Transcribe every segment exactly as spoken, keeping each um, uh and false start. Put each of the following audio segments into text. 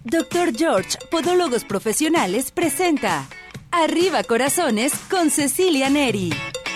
doctor George, Podólogos Profesionales, presenta Arriba Corazones con Cecilia Neri.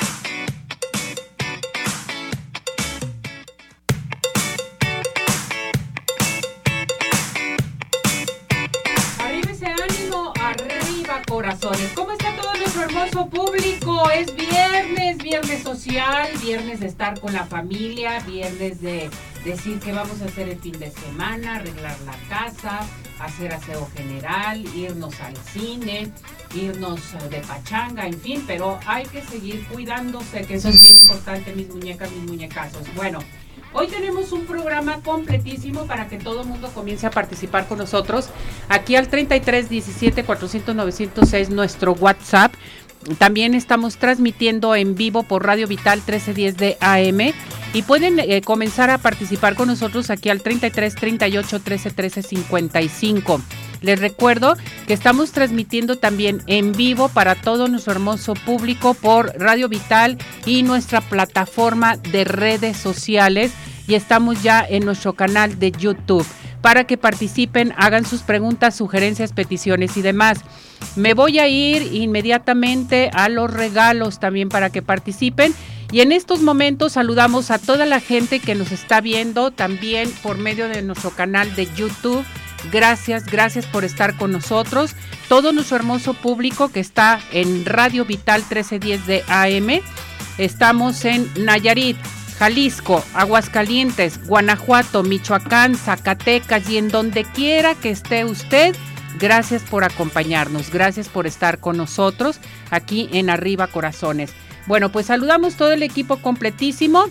Arriba ese ánimo, arriba corazones. ¿Cómo está todo nuestro hermoso público? Es viernes, viernes social, viernes de estar con la familia, viernes de decir qué vamos a hacer el fin de semana, arreglar la casa, hacer aseo general, irnos al cine, irnos de pachanga, en fin, pero hay que seguir cuidándose, que eso es bien importante, mis muñecas, mis muñecazos. Bueno, hoy tenemos un programa completísimo para que todo el mundo comience a participar con nosotros. Aquí al treinta y tres diecisiete cuatrocientos novecientos seis, nuestro WhatsApp. También estamos transmitiendo en vivo por Radio Vital trece diez de A M y pueden eh, comenzar a participar con nosotros aquí al treinta y tres treinta y ocho trece trece cincuenta y cinco. Les recuerdo que estamos transmitiendo también en vivo para todo nuestro hermoso público por Radio Vital y nuestra plataforma de redes sociales, y estamos ya en nuestro canal de YouTube para que participen, hagan sus preguntas, sugerencias, peticiones y demás. Me voy a ir inmediatamente a los regalos también para que participen. Y en estos momentos saludamos a toda la gente que nos está viendo también por medio de nuestro canal de YouTube. Gracias, gracias por estar con nosotros. Todo nuestro hermoso público que está en Radio Vital trece diez de A M. Estamos en Nayarit, Jalisco, Aguascalientes, Guanajuato, Michoacán, Zacatecas y en donde quiera que esté usted. Gracias por acompañarnos, gracias por estar con nosotros aquí en Arriba Corazones. Bueno, pues saludamos todo el equipo completísimo.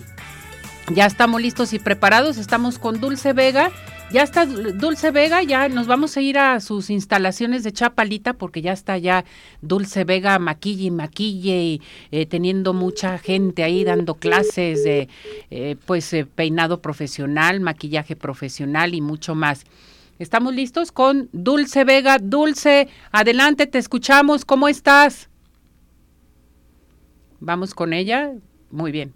Ya estamos listos y preparados. Estamos con Dulce Vega. Ya está Dulce Vega, ya nos vamos a ir a sus instalaciones de Chapalita porque ya está ya Dulce Vega maquille y maquille y eh, teniendo mucha gente ahí dando clases de eh, pues eh, peinado profesional, maquillaje profesional y mucho más. Estamos listos con Dulce Vega. Dulce, adelante, te escuchamos. ¿Cómo estás? Vamos con ella. Muy bien.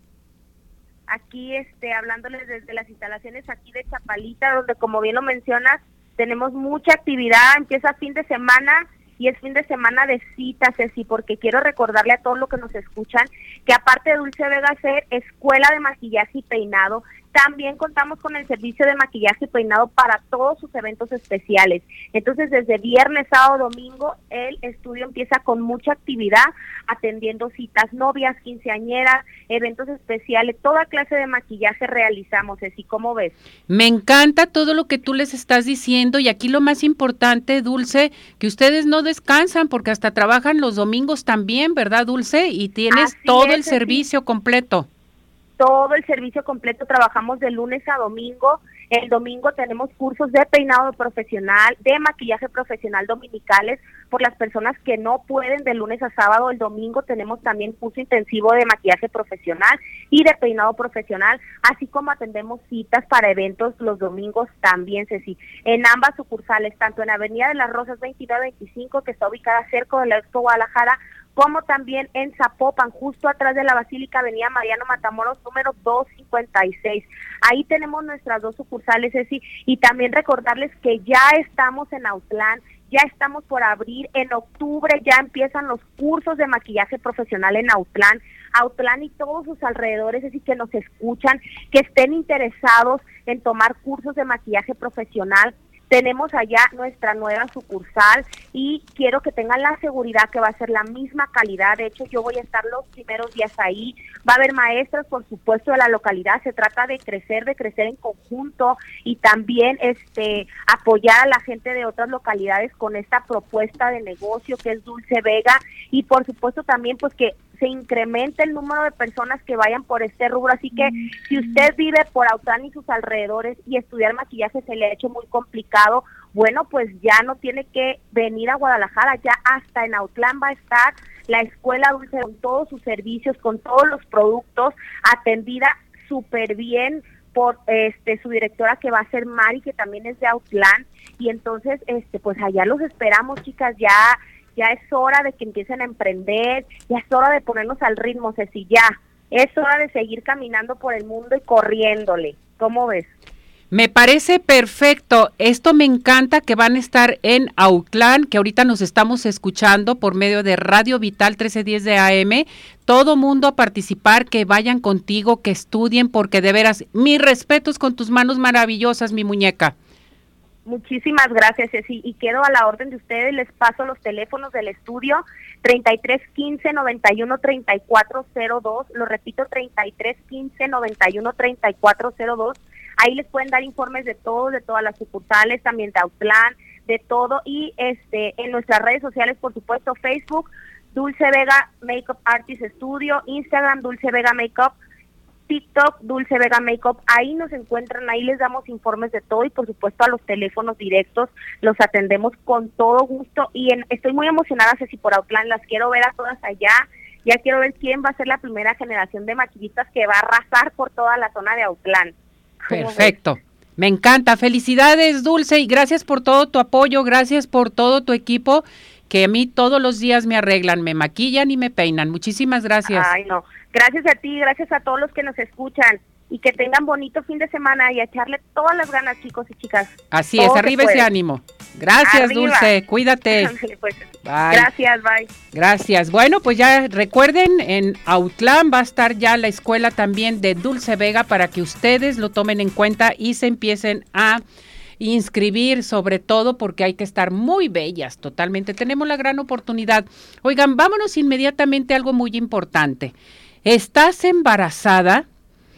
Aquí este, hablándoles desde las instalaciones aquí de Chapalita, donde como bien lo mencionas, tenemos mucha actividad, empieza fin de semana y es fin de semana de citas, Ceci, porque quiero recordarle a todos los que nos escuchan que aparte de Dulce Vega ser escuela de maquillaje y peinado, también contamos con el servicio de maquillaje y peinado para todos sus eventos especiales. Entonces, desde viernes, sábado, domingo, el estudio empieza con mucha actividad, atendiendo citas, novias, quinceañeras, eventos especiales, toda clase de maquillaje realizamos, Ceci, ¿cómo ves? Me encanta todo lo que tú les estás diciendo, y aquí lo más importante, Dulce, que ustedes no descansan, porque hasta trabajan los domingos también, ¿verdad, Dulce? Y tienes Así todo es, el servicio sí. completo. Todo el servicio completo, trabajamos de lunes a domingo. El domingo tenemos cursos de peinado profesional, de maquillaje profesional dominicales, por las personas que no pueden de lunes a sábado. El domingo tenemos también curso intensivo de maquillaje profesional y de peinado profesional, así como atendemos citas para eventos los domingos también, Ceci, en ambas sucursales, tanto en Avenida de las Rosas veintinueve veinticinco, que está ubicada cerca de la Expo Guadalajara, como también en Zapopan, justo atrás de la Basílica, Avenida Mariano Matamoros, número doscientos cincuenta y seis. Ahí tenemos nuestras dos sucursales, Ceci, y también recordarles que ya estamos en Autlán, ya estamos por abrir, en octubre ya empiezan los cursos de maquillaje profesional en Autlán, Autlán y todos sus alrededores, así que nos escuchan, que estén interesados en tomar cursos de maquillaje profesional. Tenemos allá nuestra nueva sucursal y quiero que tengan la seguridad que va a ser la misma calidad. De hecho, yo voy a estar los primeros días ahí. Va a haber maestros, por supuesto, de la localidad. Se trata de crecer, de crecer en conjunto y también este apoyar a la gente de otras localidades con esta propuesta de negocio que es Dulce Vega, y por supuesto también pues que se incremente el número de personas que vayan por este rubro. Así que si usted vive por Autlán y sus alrededores y estudiar maquillaje se le ha hecho muy complicado, bueno, pues ya no tiene que venir a Guadalajara, ya hasta en Autlán va a estar la Escuela Dulce con todos sus servicios, con todos los productos, atendida súper bien por este su directora, que va a ser Mari, que también es de Autlán. Y entonces este pues allá los esperamos, chicas. Ya Ya es hora de que empiecen a emprender, ya es hora de ponernos al ritmo, Ceci, ya. Es hora de seguir caminando por el mundo y corriéndole. ¿Cómo ves? Me parece perfecto. Esto me encanta, que van a estar en Autlán, que ahorita nos estamos escuchando por medio de Radio Vital trece diez de A M. Todo mundo a participar, que vayan contigo, que estudien, porque de veras, mis respetos con tus manos maravillosas, mi muñeca. Muchísimas gracias, Ceci, y quedo a la orden de ustedes. Les paso los teléfonos del estudio, treinta y tres quince noventa y uno treinta y cuatro cero dos, lo repito, treinta y tres quince noventa y uno treinta y cuatro cero dos. Ahí les pueden dar informes de todo, de todas las sucursales, también de Autlán, de todo, y este en nuestras redes sociales, por supuesto, Facebook, Dulce Vega Makeup Artist Studio, Instagram, Dulce Vega Makeup, TikTok, Dulce Vega Makeup. Ahí nos encuentran, ahí les damos informes de todo, y por supuesto a los teléfonos directos los atendemos con todo gusto, y en, estoy muy emocionada, Ceci, por Autlán. Las quiero ver a todas allá. Ya quiero ver quién va a ser la primera generación de maquillistas que va a arrasar por toda la zona de Autlán. Perfecto, me encanta. Felicidades, Dulce, y gracias por todo tu apoyo, gracias por todo tu equipo, que a mí todos los días me arreglan, me maquillan y me peinan. Muchísimas gracias. Ay, no, gracias a ti, gracias a todos los que nos escuchan, y que tengan bonito fin de semana y a echarle todas las ganas, chicos y chicas. Así es, arriba ese ánimo. Gracias, arriba. Dulce, cuídate. Pues, bye. Gracias, bye. Gracias. Bueno, pues ya recuerden, en Autlán va a estar ya la escuela también de Dulce Vega, para que ustedes lo tomen en cuenta y se empiecen a inscribir, sobre todo porque hay que estar muy bellas, totalmente. Tenemos la gran oportunidad. Oigan, vámonos inmediatamente a algo muy importante. ¿Estás embarazada?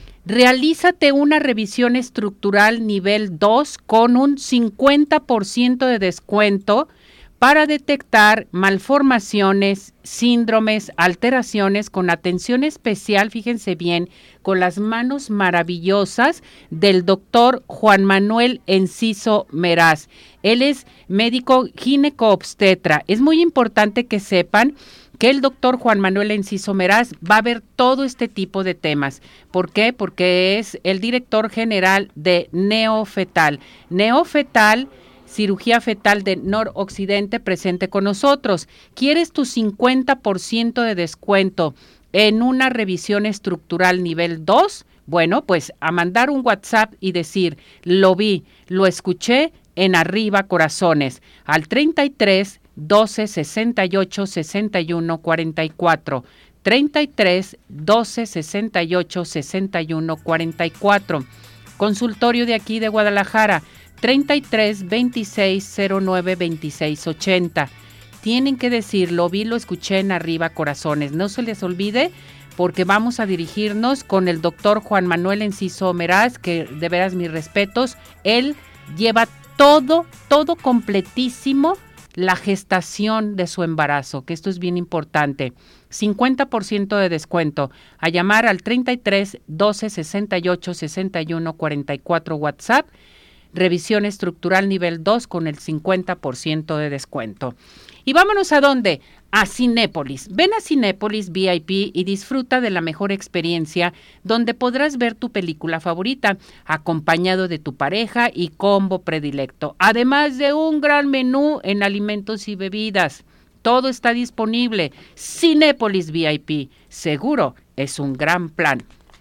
Realízate una revisión estructural nivel dos con un cincuenta por ciento de descuento para detectar malformaciones, síndromes, alteraciones, con atención especial, fíjense bien, con las manos maravillosas del doctor Juan Manuel Enciso Meraz. Él es médico gineco-obstetra. Es muy importante que sepan que el doctor Juan Manuel Enciso Meraz va a ver todo este tipo de temas. ¿Por qué? Porque es el director general de Neofetal. Neofetal, cirugía fetal de Noroccidente, presente con nosotros. ¿Quieres tu cincuenta por ciento de descuento en una revisión estructural nivel dos? Bueno, pues a mandar un WhatsApp y decir, lo vi, lo escuché en Arriba Corazones, al treinta y tres doce sesenta y ocho sesenta y uno cuarenta y cuatro, treinta y tres doce sesenta y ocho sesenta y uno cuarenta y cuatro. Consultorio de aquí de Guadalajara, treinta y tres veintiséis cero nueve veintiséis ochenta. Tienen que decir, lo vi, lo escuché en Arriba Corazones. No se les olvide, porque vamos a dirigirnos con el doctor Juan Manuel Enciso Meraz, que de veras mis respetos. Él lleva todo, todo completísimo, la gestación de su embarazo, que esto es bien importante. cincuenta por ciento de descuento. A llamar al treinta y tres doce sesenta y ocho sesenta y uno cuarenta y cuatro WhatsApp. Revisión estructural nivel dos con el cincuenta por ciento de descuento. Y vámonos a dónde? A Cinépolis. Ven a Cinépolis V I P y disfruta de la mejor experiencia, donde podrás ver tu película favorita, acompañado de tu pareja y combo predilecto, además de un gran menú en alimentos y bebidas. Todo está disponible. Cinépolis V I P, seguro es un gran plan.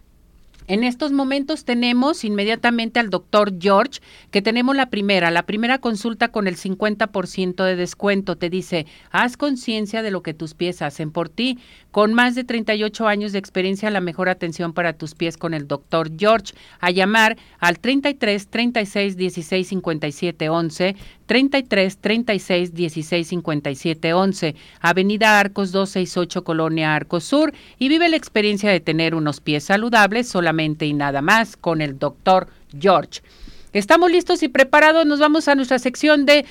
En estos momentos tenemos inmediatamente al doctor George, que tenemos la primera, la primera consulta con el cincuenta por ciento de descuento. Te dice, haz conciencia de lo que tus pies hacen por ti. Con más de treinta y ocho años de experiencia, la mejor atención para tus pies con el doctor George. A llamar al treinta y tres treinta y seis dieciséis cincuenta y siete once, treinta y tres treinta y seis dieciséis cincuenta y siete once, Avenida Arcos doscientos sesenta y ocho, Colonia Arcos Sur, y vive la experiencia de tener unos pies saludables solamente y nada más con el doctor George. Estamos listos y preparados, nos vamos a nuestra sección de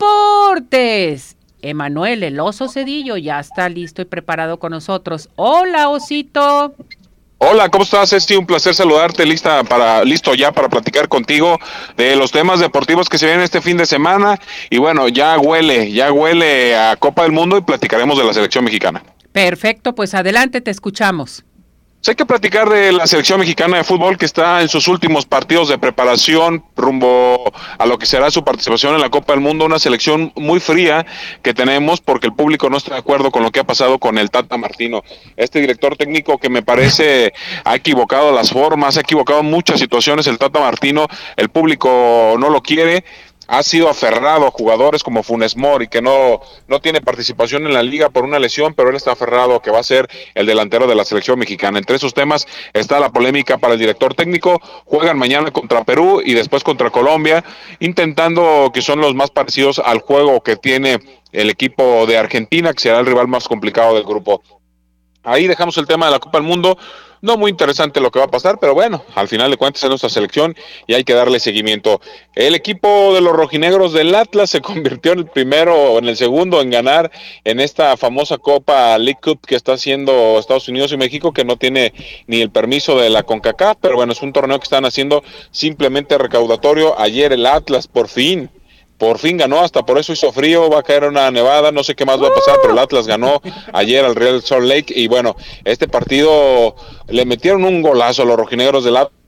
deportes. Emanuel, el oso Cedillo, ya está listo y preparado con nosotros. Hola, osito. Hola, ¿cómo estás, Ceci? Un placer saludarte, lista para, listo ya para platicar contigo de los temas deportivos que se vienen este fin de semana. Y bueno, ya huele, ya huele a Copa del Mundo y platicaremos de la selección mexicana. Perfecto, pues adelante, te escuchamos. Pues hay que platicar de la selección mexicana de fútbol que está en sus últimos partidos de preparación rumbo a lo que será su participación en la Copa del Mundo, una selección muy fría que tenemos porque el público no está de acuerdo con lo que ha pasado con el Tata Martino, este director técnico que me parece ha equivocado las formas, ha equivocado muchas situaciones el Tata Martino, el público no lo quiere. Ha sido aferrado a jugadores como Funes Mori, que no, no tiene participación en la liga por una lesión, pero él está aferrado a que va a ser el delantero de la selección mexicana. Entre esos temas está la polémica para el director técnico. Juegan mañana contra Perú y después contra Colombia, intentando que son los más parecidos al juego que tiene el equipo de Argentina, que será el rival más complicado del grupo. Ahí dejamos el tema de la Copa del Mundo. No muy interesante lo que va a pasar, pero bueno, al final de cuentas es nuestra selección y hay que darle seguimiento. El equipo de los rojinegros del Atlas se convirtió en el primero o en el segundo en ganar en esta famosa Copa League Cup que está haciendo Estados Unidos y México, que no tiene ni el permiso de la CONCACAF, pero bueno, es un torneo que están haciendo simplemente recaudatorio. Ayer el Atlas por fin Por fin ganó, hasta por eso hizo frío, va a caer una nevada, no sé qué más va a pasar, pero el Atlas ganó ayer al Real Salt Lake y bueno, este partido le metieron un golazo a los rojinegros del Atlas.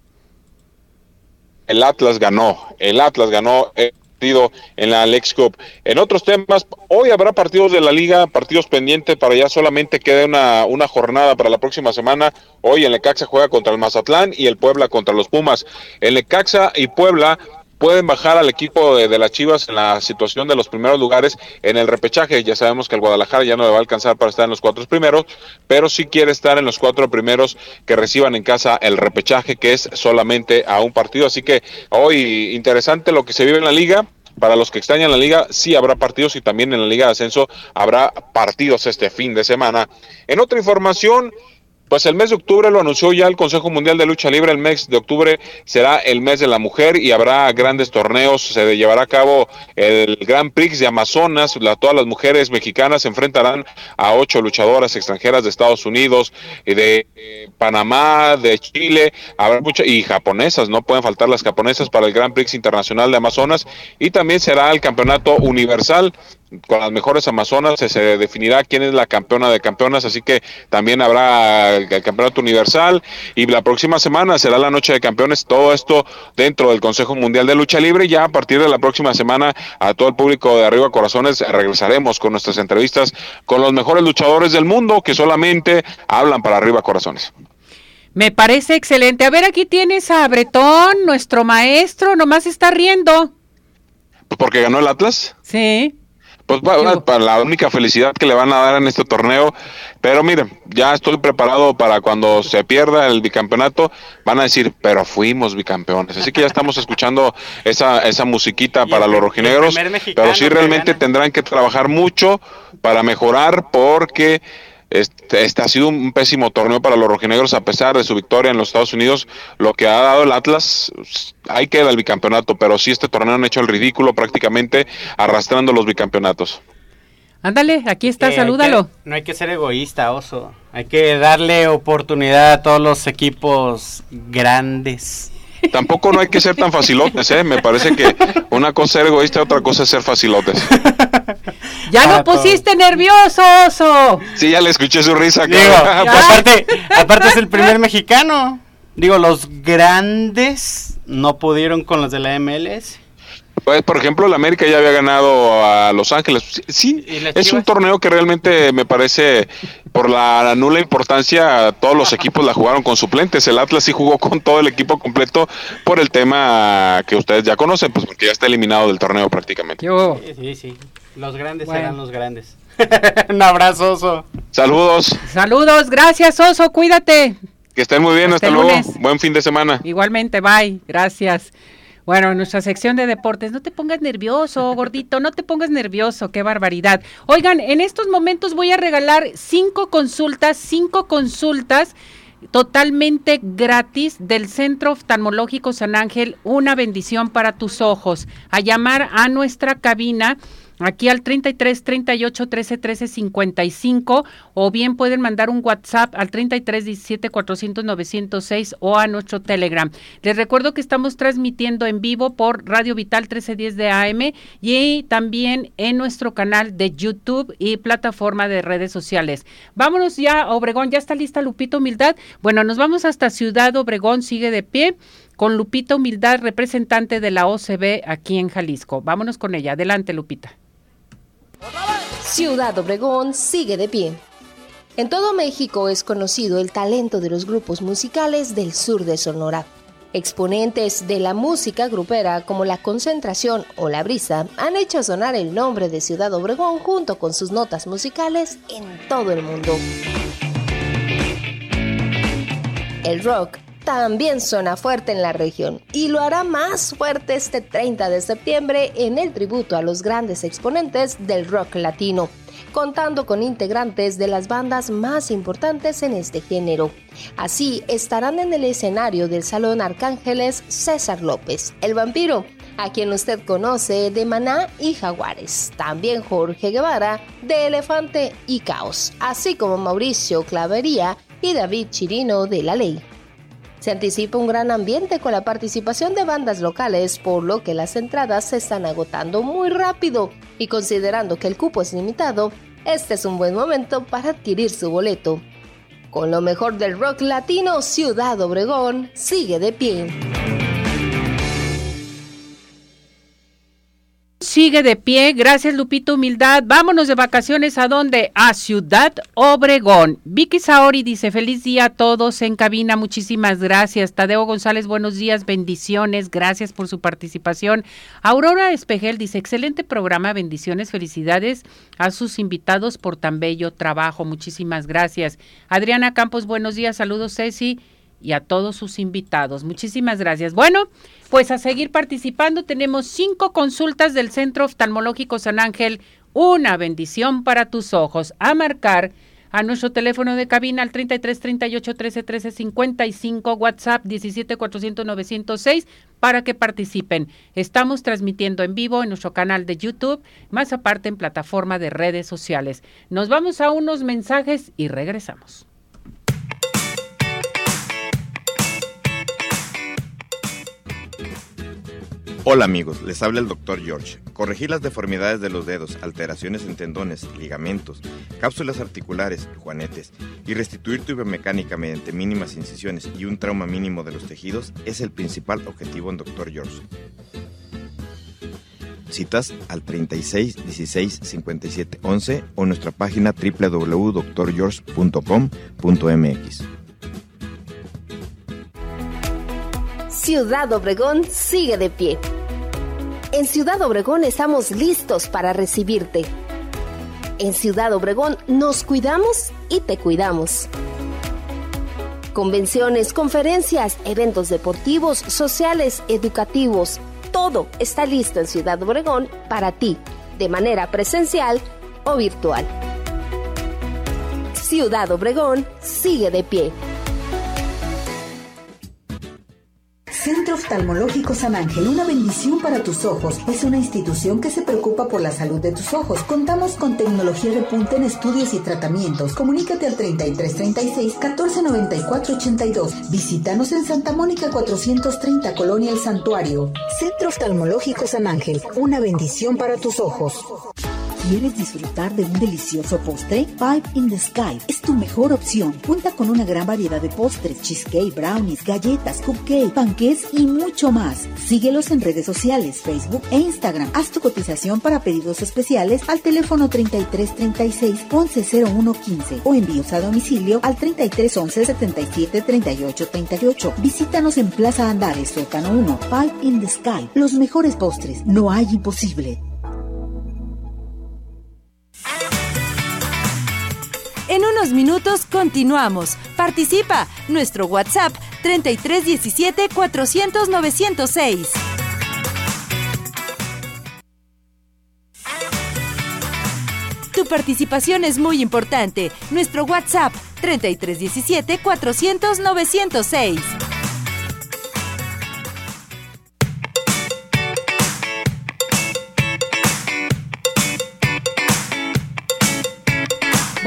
El Atlas ganó, el Atlas ganó el partido en la Leagues Cup. En otros temas, hoy habrá partidos de la liga, partidos pendientes, para ya solamente queda una, una jornada para la próxima semana. Hoy el Necaxa juega contra el Mazatlán y el Puebla contra los Pumas. El Necaxa y Puebla pueden bajar al equipo de, de las Chivas en la situación de los primeros lugares en el repechaje. Ya sabemos que el Guadalajara ya no le va a alcanzar para estar en los cuatro primeros, pero sí quiere estar en los cuatro primeros que reciban en casa el repechaje, que es solamente a un partido. Así que hoy interesante lo que se vive en la liga. Para los que extrañan la liga, sí habrá partidos y también en la Liga de Ascenso habrá partidos este fin de semana. En otra información, pues el mes de octubre lo anunció ya el Consejo Mundial de Lucha Libre. El mes de octubre será el mes de la mujer y habrá grandes torneos. Se llevará a cabo el Grand Prix de Amazonas. La, todas las mujeres mexicanas se enfrentarán a ocho luchadoras extranjeras de Estados Unidos, y de eh, Panamá, de Chile, habrá muchas, y japonesas, no pueden faltar las japonesas para el Grand Prix Internacional de Amazonas. Y también será el Campeonato Universal. Con las mejores amazonas se, se definirá quién es la campeona de campeonas, así que también habrá el, el campeonato universal y la próxima semana será la noche de campeones. Todo esto dentro del Consejo Mundial de Lucha Libre. Ya a partir de la próxima semana, a todo el público de Arriba Corazones regresaremos con nuestras entrevistas con los mejores luchadores del mundo que solamente hablan para Arriba Corazones. Me parece excelente. A ver, aquí tienes a Bretón, nuestro maestro, nomás está riendo. ¿Porque ganó el Atlas? Sí. Pues para, para la única felicidad que le van a dar en este torneo, pero miren, ya estoy preparado para cuando se pierda el bicampeonato, van a decir, pero fuimos bicampeones, así que ya estamos escuchando esa esa musiquita para los rojinegros, pero sí realmente tendrán que trabajar mucho para mejorar porque Este, este ha sido un pésimo torneo para los rojinegros a pesar de su victoria en los Estados Unidos. Lo que ha dado el Atlas, ahí queda el bicampeonato, pero sí este torneo han hecho el ridículo prácticamente arrastrando los bicampeonatos. Ándale, aquí está, eh, salúdalo. Hay que, no hay que ser egoísta, Oso. Hay que darle oportunidad a todos los equipos grandes. Tampoco no hay que ser tan facilotes, ¿eh? Me parece que una cosa es ser egoísta y otra cosa es ser facilotes. ¡Ya lo pusiste nervioso, Oso! Sí, ya le escuché su risa. Digo, aparte, aparte es el primer mexicano. Digo, los grandes no pudieron con los de la M L S. Pues, por ejemplo, el América ya había ganado a Los Ángeles. Sí, es un torneo que realmente me parece, por la nula importancia, todos los equipos la jugaron con suplentes. El Atlas sí jugó con todo el equipo completo por el tema que ustedes ya conocen, pues porque ya está eliminado del torneo prácticamente. Yo. Sí, sí, sí. Los grandes bueno. serán los grandes. Un abrazo, Oso. Saludos. Saludos, gracias, Oso, cuídate. Que estén muy bien, hasta, hasta luego. Buen fin de semana. Igualmente, bye, gracias. Bueno, en nuestra sección de deportes, no te pongas nervioso, gordito, no te pongas nervioso, qué barbaridad. Oigan, en estos momentos voy a regalar cinco consultas, cinco consultas totalmente gratis del Centro Oftalmológico San Ángel, una bendición para tus ojos. A llamar a nuestra cabina aquí al treinta y tres, treinta y ocho, trece, trece, cincuenta y cinco, o bien pueden mandar un WhatsApp al treinta y tres, diecisiete, cuatrocientos, novecientos seis o a nuestro Telegram. Les recuerdo que estamos transmitiendo en vivo por Radio Vital trece diez de A M y también en nuestro canal de YouTube y plataforma de redes sociales. Vámonos ya a Obregón, ya está lista Lupita Humildad. Bueno, nos vamos hasta Ciudad Obregón, sigue de pie, con Lupita Humildad, representante de la O C B aquí en Jalisco. Vámonos con ella. Adelante, Lupita. Ciudad Obregón sigue de pie. En todo México es conocido el talento de los grupos musicales del sur de Sonora. Exponentes de la música grupera como La Concentración o La Brisa han hecho sonar el nombre de Ciudad Obregón junto con sus notas musicales en todo el mundo. El rock también suena fuerte en la región y lo hará más fuerte este treinta de septiembre en el tributo a los grandes exponentes del rock latino, contando con integrantes de las bandas más importantes en este género. Así estarán en el escenario del Salón Arcángeles César López, el vampiro, a quien usted conoce de Maná y Jaguares, también Jorge Guevara de Elefante y Caos, así como Mauricio Clavería y David Chirino de La Ley. Se anticipa un gran ambiente con la participación de bandas locales, por lo que las entradas se están agotando muy rápido y considerando que el cupo es limitado, este es un buen momento para adquirir su boleto. Con lo mejor del rock latino, Ciudad Obregón sigue de pie. Sigue de pie, gracias Lupita Humildad. Vámonos de vacaciones, ¿a dónde? A Ciudad Obregón. Vicky Saori dice, feliz día a todos en cabina, muchísimas gracias. Tadeo González, buenos días, bendiciones, gracias por su participación. Aurora Espejel dice, excelente programa, bendiciones, felicidades a sus invitados por tan bello trabajo, muchísimas gracias. Adriana Campos, buenos días, saludos Ceci y a todos sus invitados. Muchísimas gracias. Bueno, pues a seguir participando. Tenemos cinco consultas del Centro Oftalmológico San Ángel. Una bendición para tus ojos. A marcar a nuestro teléfono de cabina al treinta y tres, treinta y ocho, trece, trece, cincuenta y cinco, WhatsApp diecisiete, cuatrocientos, novecientos seis para que participen. Estamos transmitiendo en vivo en nuestro canal de YouTube, más aparte en plataforma de redes sociales. Nos vamos a unos mensajes y regresamos. Hola amigos, les habla el doctor George. Corregir las deformidades de los dedos, alteraciones en tendones, ligamentos, cápsulas articulares, juanetes y restituir tu biomecánica mediante mínimas incisiones y un trauma mínimo de los tejidos es el principal objetivo en doctor George. Citas al treinta y seis, dieciséis, cincuenta y siete, once o nuestra página doble u doble u doble u punto doctor george punto com punto m x. Ciudad Obregón sigue de pie. En Ciudad Obregón estamos listos para recibirte. En Ciudad Obregón nos cuidamos y te cuidamos. Convenciones, conferencias, eventos deportivos, sociales, educativos, todo está listo en Ciudad Obregón para ti, de manera presencial o virtual. Ciudad Obregón sigue de pie. Centro Oftalmológico San Ángel, una bendición para tus ojos. Es una institución que se preocupa por la salud de tus ojos. Contamos con tecnología de punta en estudios y tratamientos. Comunícate al treinta y tres, treinta y seis, catorce, noventa y cuatro, ochenta y dos. Visítanos en Santa Mónica cuatrocientos treinta, Colonia El Santuario. Centro Oftalmológico San Ángel, una bendición para tus ojos. ¿Quieres disfrutar de un delicioso postre? Five in the Sky es tu mejor opción. Cuenta con una gran variedad de postres, cheesecake, brownies, galletas, cupcake, panqués y mucho más. Síguelos en redes sociales, Facebook e Instagram. Haz tu cotización para pedidos especiales al teléfono treinta y tres, treinta y seis, once, cero uno, quince o envíos a domicilio al treinta y tres, once, setenta y siete, treinta y ocho, treinta y ocho. Visítanos en Plaza Andares, sótano uno. Five in the Sky. Los mejores postres. No hay imposible. En unos minutos continuamos. Participa. Nuestro WhatsApp treinta y tres, diecisiete, cuatrocientos, novecientos seis. Tu participación es muy importante. Nuestro WhatsApp treinta y tres, diecisiete, cuatrocientos, novecientos seis.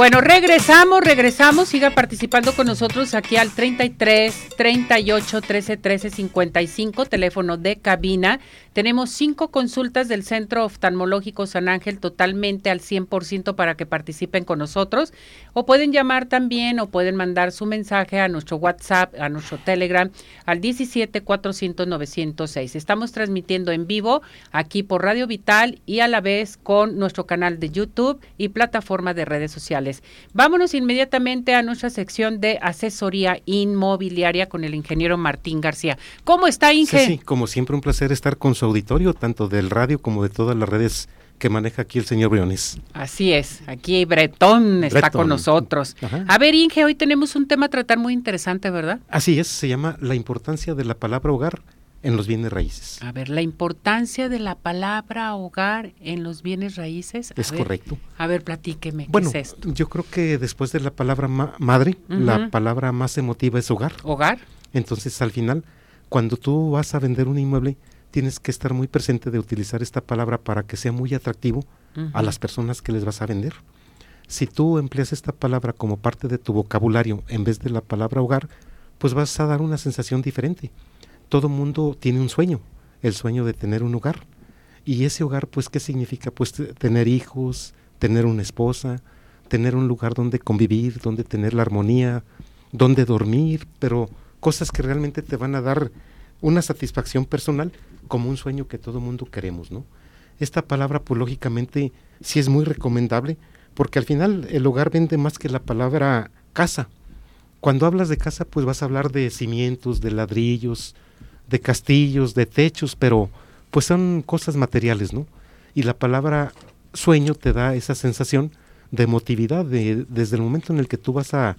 Bueno, regresamos, regresamos, siga participando con nosotros aquí al treinta y tres, treinta y ocho, trece, trece, cincuenta y cinco, teléfono de cabina. Tenemos cinco consultas del Centro Oftalmológico San Ángel totalmente al cien por ciento para que participen con nosotros, o pueden llamar también o pueden mandar su mensaje a nuestro WhatsApp, a nuestro Telegram, al diecisiete, cuatrocientos, novecientos seis. Estamos transmitiendo en vivo aquí por Radio Vital y a la vez con nuestro canal de YouTube y plataforma de redes sociales. Vámonos inmediatamente a nuestra sección de asesoría inmobiliaria con el ingeniero Martín García. ¿Cómo está, Inge? Sí, sí, como siempre un placer estar con su auditorio, tanto del radio como de todas las redes que maneja aquí el señor Briones. Así es, aquí Bretón está Bretón. Con nosotros. Ajá. A ver, Inge, hoy tenemos un tema a tratar muy interesante, ¿verdad? Así es, se llama la importancia de la palabra hogar en los bienes raíces. A ver, la importancia de la palabra hogar en los bienes raíces. A es ver, correcto. A ver, platíqueme, ¿qué bueno, es esto? Yo creo que después de la palabra ma- madre, uh-huh. la palabra más emotiva es hogar. ¿Hogar? Entonces, al final, cuando tú vas a vender un inmueble, tienes que estar muy presente de utilizar esta palabra para que sea muy atractivo uh-huh. a las personas que les vas a vender. Si tú empleas esta palabra como parte de tu vocabulario en vez de la palabra hogar, pues vas a dar una sensación diferente. Todo mundo tiene un sueño, el sueño de tener un hogar. Y ese hogar, pues, ¿qué significa? Pues t- tener hijos, tener una esposa, tener un lugar donde convivir, donde tener la armonía, donde dormir, pero cosas que realmente te van a dar una satisfacción personal, como un sueño que todo mundo queremos, ¿no? Esta palabra, pues, lógicamente, sí es muy recomendable, porque al final el hogar vende más que la palabra casa. Cuando hablas de casa, pues vas a hablar de cimientos, de ladrillos, de castillos, de techos, pero pues son cosas materiales, ¿no? Y la palabra sueño te da esa sensación de emotividad, de, desde el momento en el que tú vas a,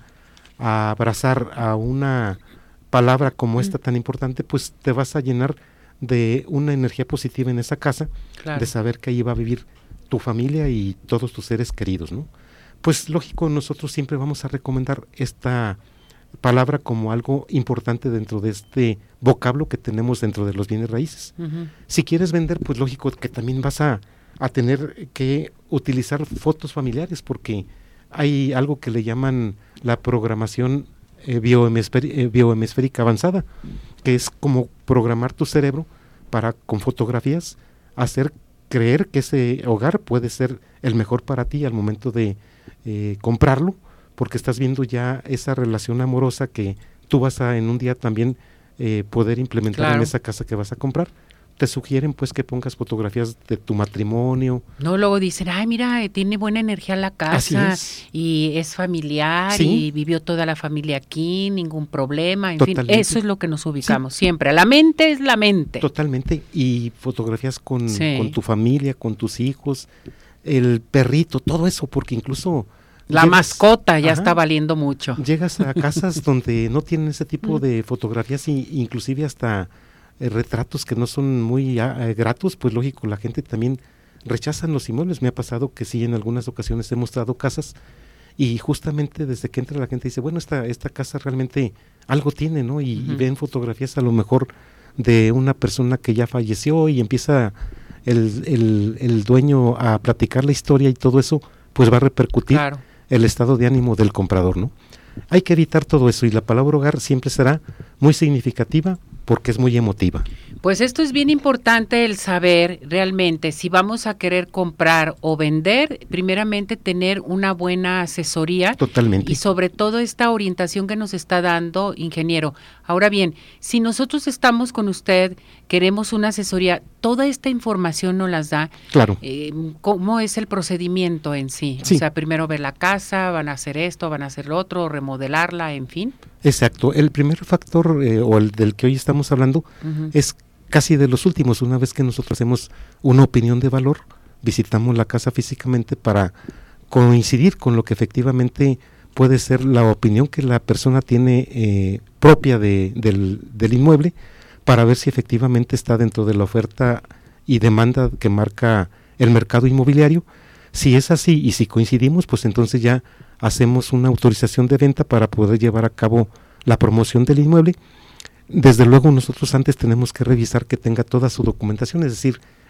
a abrazar a una palabra como esta tan importante, pues te vas a llenar de una energía positiva en esa casa, claro. de saber que ahí va a vivir tu familia y todos tus seres queridos, ¿no? Pues lógico, nosotros siempre vamos a recomendar esta palabra como algo importante dentro de este vocablo que tenemos dentro de los bienes raíces. Uh-huh. Si quieres vender, pues lógico que también vas a, a tener que utilizar fotos familiares, porque hay algo que le llaman la programación eh, biohemisférica, eh, biohemisférica avanzada, que es como programar tu cerebro para, con fotografías, hacer creer que ese hogar puede ser el mejor para ti al momento de eh, comprarlo, porque estás viendo ya esa relación amorosa que tú vas a en un día también eh, poder implementar claro. en esa casa que vas a comprar. Te sugieren pues que pongas fotografías de tu matrimonio. No, luego dicen, ay mira, tiene buena energía la casa es. Y es familiar ¿Sí? y vivió toda la familia aquí, ningún problema, en Totalmente. Fin, eso es lo que nos ubicamos sí. siempre, la mente es la mente. Totalmente, y fotografías con, sí. con tu familia, con tus hijos, el perrito, todo eso, porque incluso... La llegas, mascota ya ajá, está valiendo mucho. Llegas a casas donde no tienen ese tipo de fotografías, y inclusive hasta eh, retratos que no son muy eh, gratos, pues lógico, la gente también rechazan los inmuebles. Me ha pasado que sí, en algunas ocasiones he mostrado casas y justamente desde que entra la gente dice, bueno, esta, esta casa realmente algo tiene, ¿no? Y, uh-huh. y ven fotografías a lo mejor de una persona que ya falleció y empieza el, el, el dueño a platicar la historia y todo eso, pues va a repercutir claro. el estado de ánimo del comprador, ¿no? Hay que evitar todo eso, y la palabra hogar siempre será muy significativa porque es muy emotiva. Pues esto es bien importante, el saber realmente si vamos a querer comprar o vender, primeramente tener una buena asesoría. Totalmente. Y sobre todo esta orientación que nos está dando, ingeniero. Ahora bien, si nosotros estamos con usted, queremos una asesoría, toda esta información nos las da. Claro. Eh, ¿Cómo es el procedimiento en sí? sí? O sea, primero ver la casa, van a hacer esto, van a hacer lo otro, remodelarla, en fin. Exacto. El primer factor, eh, o el del que hoy estamos hablando, uh-huh. es casi de los últimos. Una vez que nosotros hacemos una opinión de valor, visitamos la casa físicamente para coincidir con lo que efectivamente puede ser la opinión que la persona tiene eh, propia de, del, del inmueble, para ver si efectivamente está dentro de la oferta y demanda que marca el mercado inmobiliario. Si es así y si coincidimos, pues entonces ya hacemos una autorización de venta para poder llevar a cabo la promoción del inmueble. Desde luego nosotros antes tenemos que revisar que tenga toda su documentación, es decir,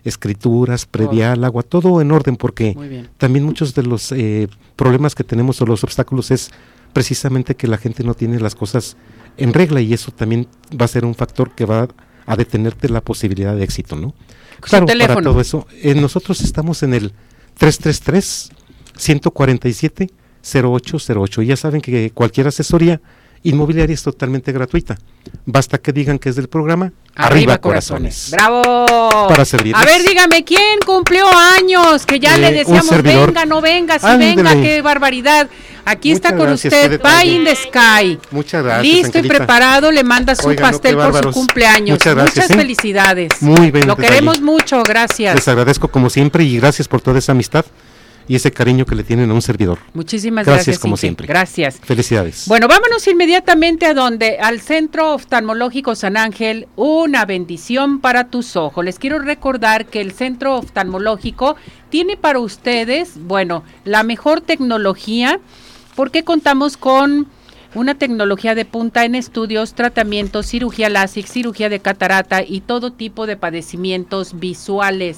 escrituras, predial, agua, todo en orden, porque también muchos de los eh, problemas que tenemos o los obstáculos es precisamente que la gente no tiene las cosas en regla, y eso también va a ser un factor que va a detenerte la posibilidad de éxito, ¿no? Claro, para todo eso, eh, nosotros estamos en el tres tres tres, uno cuatro siete, cero ocho cero ocho, y ya saben que cualquier asesoría inmobiliaria es totalmente gratuita. Basta que digan que es del programa Arriba, Arriba Corazones. ¡Bravo! Para servirles. A ver, dígame, ¿quién cumplió años? Que ya eh, le decíamos, venga, no venga, sí Ándele. venga, qué barbaridad. Aquí Muchas está con gracias, usted, Pie in the Sky. Muchas gracias. Listo Angelita. Y preparado, le manda su Oiga, pastel no, por su cumpleaños. Muchas, gracias, Muchas ¿eh? felicidades. Muy bien. Lo queremos mucho, gracias. Les agradezco como siempre y gracias por toda esa amistad y ese cariño que le tienen a un servidor. Muchísimas gracias. Gracias como Inge. siempre. Gracias. Felicidades. Bueno, vámonos inmediatamente a donde, al Centro Oftalmológico San Ángel, una bendición para tus ojos. Les quiero recordar que el Centro Oftalmológico tiene para ustedes, bueno, la mejor tecnología, porque contamos con una tecnología de punta en estudios, tratamientos, cirugía láser, cirugía de catarata y todo tipo de padecimientos visuales.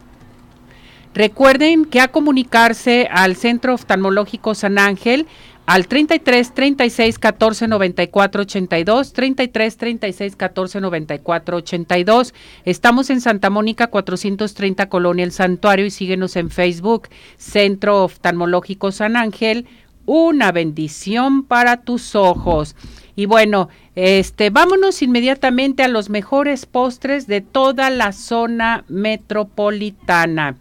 Recuerden que a comunicarse al Centro Oftalmológico San Ángel al treinta y tres, treinta y seis, catorce, noventa y cuatro, ochenta y dos, treinta y tres, treinta y seis, catorce, noventa y cuatro, ochenta y dos. Estamos en Santa Mónica cuatrocientos treinta, Colonia El Santuario, y síguenos en Facebook, Centro Oftalmológico San Ángel, una bendición para tus ojos. Y bueno, este, vámonos inmediatamente a los mejores postres de toda la zona metropolitana.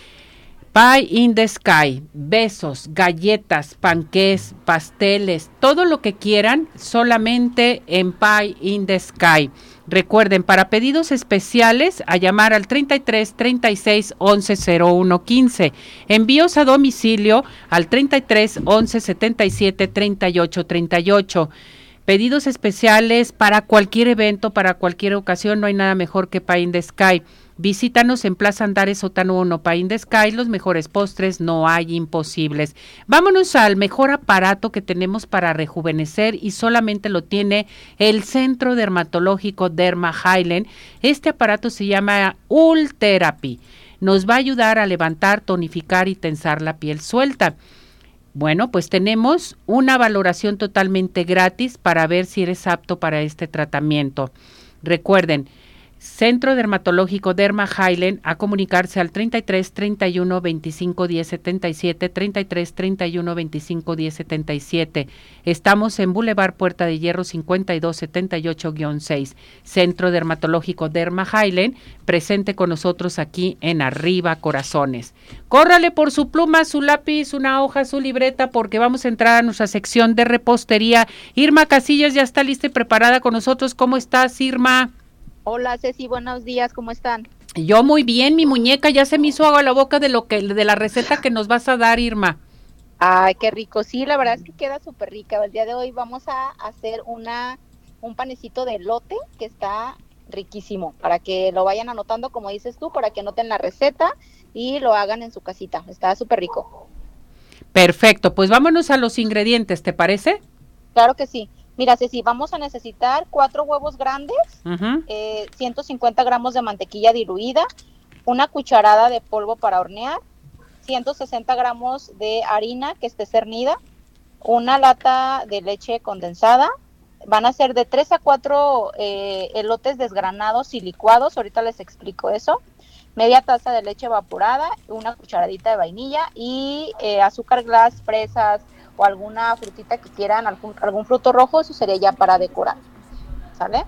Pie in the Sky, besos, galletas, panqués, pasteles, todo lo que quieran, solamente en Pie in the Sky. Recuerden, para pedidos especiales, a llamar al treinta y tres, treinta y seis, once, cero uno, quince. Envíos a domicilio al treinta y tres, once, setenta y siete, treinta y ocho, treinta y ocho. Pedidos especiales para cualquier evento, para cualquier ocasión, no hay nada mejor que Pie in the Sky. Visítanos en Plaza Andares, Sótano uno, Pie in the Sky, los mejores postres, no hay imposibles. Vámonos al mejor aparato que tenemos para rejuvenecer y solamente lo tiene el Centro Dermatológico Derma Highland. Este aparato se llama Ultherapy. Nos va a ayudar a levantar, tonificar y tensar la piel suelta. Bueno, pues tenemos una valoración totalmente gratis para ver si eres apto para este tratamiento. Recuerden, Centro Dermatológico Derma Highland, a comunicarse al treinta y tres, treinta y uno, veinticinco, diez, setenta y siete, treinta y tres, treinta y uno, veinticinco, diez, setenta y siete. Estamos en Boulevard Puerta de Hierro cincuenta y dos setenta y ocho guión seis. Centro Dermatológico Derma Highland, presente con nosotros aquí en Arriba Corazones. Córrale por su pluma, su lápiz, una hoja, su libreta, porque vamos a entrar a nuestra sección de repostería. Irma Casillas ya está lista y preparada con nosotros. ¿Cómo estás, Irma? Hola Ceci, buenos días, ¿cómo están? Yo muy bien, mi muñeca, ya se me hizo agua a la boca de lo que de la receta que nos vas a dar, Irma. Ay, qué rico, sí, la verdad es que queda súper rica. El día de hoy vamos a hacer una un panecito de elote que está riquísimo, para que lo vayan anotando como dices tú, para que anoten la receta y lo hagan en su casita, está súper rico. Perfecto, pues vámonos a los ingredientes, ¿te parece? Claro que sí. Mira, Ceci, vamos a necesitar cuatro huevos grandes, uh-huh. eh, ciento cincuenta gramos de mantequilla diluida, una cucharada de polvo para hornear, ciento sesenta gramos de harina que esté cernida, una lata de leche condensada. Van a ser de tres a cuatro eh, elotes desgranados y licuados, ahorita les explico eso, media taza de leche evaporada, una cucharadita de vainilla y eh, azúcar glass, fresas, o alguna frutita que quieran, algún, algún fruto rojo, eso sería ya para decorar, ¿sale?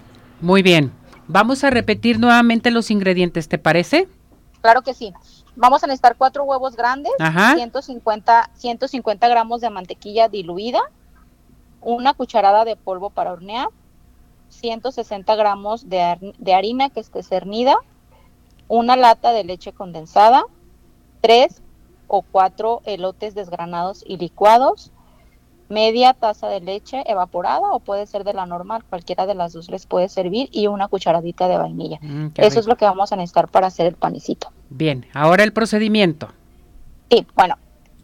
Muy bien, vamos a repetir nuevamente los ingredientes, ¿te parece? Claro que sí, vamos a necesitar cuatro huevos grandes, ciento cincuenta, ciento cincuenta gramos de mantequilla diluida, una cucharada de polvo para hornear, ciento sesenta gramos de, de harina que esté cernida, una lata de leche condensada, tres o cuatro elotes desgranados y licuados, media taza de leche evaporada o puede ser de la normal, cualquiera de las dos les puede servir, y una cucharadita de vainilla. Mm, Eso rico. Es lo que vamos a necesitar para hacer el panecito. Bien, ahora el procedimiento. Sí, bueno,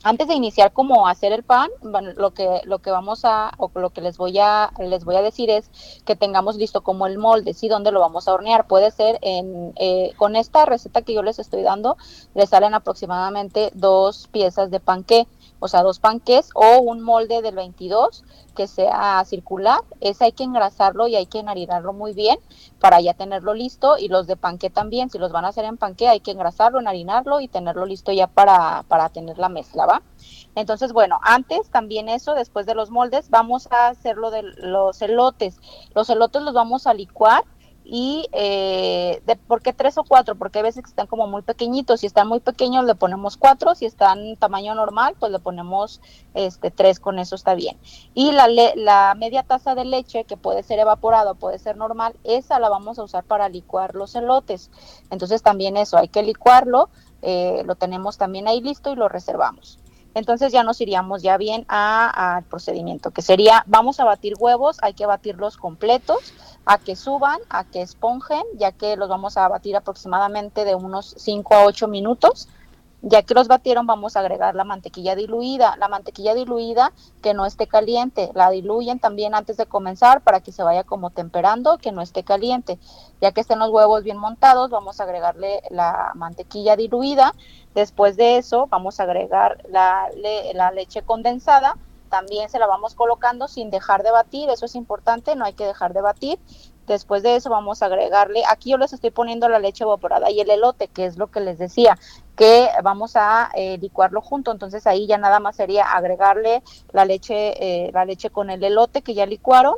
Antes de iniciar como hacer el pan, bueno, lo que lo que vamos a o lo que les voy a les voy a decir es que tengamos listo como el molde, sí, donde lo vamos a hornear. Puede ser en eh, con esta receta que yo les estoy dando, les salen aproximadamente dos piezas de panqué, o sea, dos panqués o un molde del veintidós que sea circular. Ese hay que engrasarlo y hay que enharinarlo muy bien para ya tenerlo listo, y los de panqué también, si los van a hacer en panqué hay que engrasarlo, enharinarlo y tenerlo listo ya para, para tener la mezcla, ¿va? Entonces, bueno, antes también eso, después de los moldes, vamos a hacer lo de los elotes. Los elotes los vamos a licuar. Y, eh, de, ¿por qué tres o cuatro? Porque hay veces que están como muy pequeñitos. Si están muy pequeños le ponemos cuatro, si están tamaño normal pues le ponemos este tres, con eso está bien. Y la, le, la media taza de leche, que puede ser evaporada o puede ser normal, esa la vamos a usar para licuar los elotes. Entonces también eso, hay que licuarlo, eh, lo tenemos también ahí listo y lo reservamos. Entonces ya nos iríamos ya bien al procedimiento, que sería, vamos a batir huevos, hay que batirlos completos, a que suban, a que esponjen, ya que los vamos a batir aproximadamente de unos cinco a ocho minutos. Ya que los batieron, vamos a agregar la mantequilla diluida. La mantequilla diluida que no esté caliente, la diluyen también antes de comenzar para que se vaya como temperando, que no esté caliente. Ya que estén los huevos bien montados, vamos a agregarle la mantequilla diluida. Después de eso, vamos a agregar la, le, la leche condensada. También se la vamos colocando sin dejar de batir, eso es importante, no hay que dejar de batir. Después de eso vamos a agregarle, aquí yo les estoy poniendo la leche evaporada y el elote, que es lo que les decía, que vamos a eh, licuarlo junto. Entonces ahí ya nada más sería agregarle la leche, eh, la leche con el elote que ya licuaron,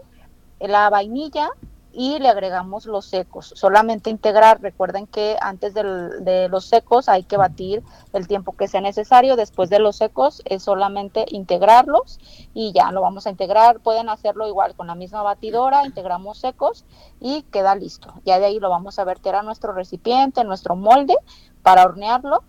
la vainilla, y le agregamos los secos. Solamente integrar, recuerden que antes del, de los secos hay que batir el tiempo que sea necesario. Después de los secos es solamente integrarlos y ya lo vamos a integrar. Pueden hacerlo igual con la misma batidora, integramos secos y queda listo. Ya de ahí lo vamos a verter a nuestro recipiente, nuestro molde, para hornearlo.